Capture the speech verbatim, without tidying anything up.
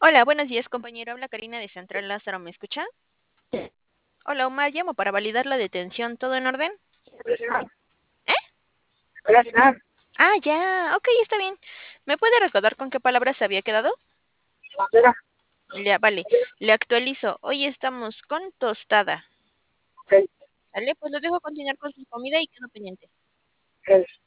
Hola, buenos días, compañero. Habla Karina de Central Lázaro. ¿Me escucha? Hola, Omar. Llamo para validar la detención. ¿Todo en orden? Hola, ¿Eh? Sinan. Ah, ya. Ok, está bien. ¿Me puede recordar con qué palabras se había quedado? Bandera. Ya, vale. Le actualizo. Hoy estamos con tostada. Ok, ¿Vale? Pues lo dejo continuar con su comida y quedo pendiente. ok.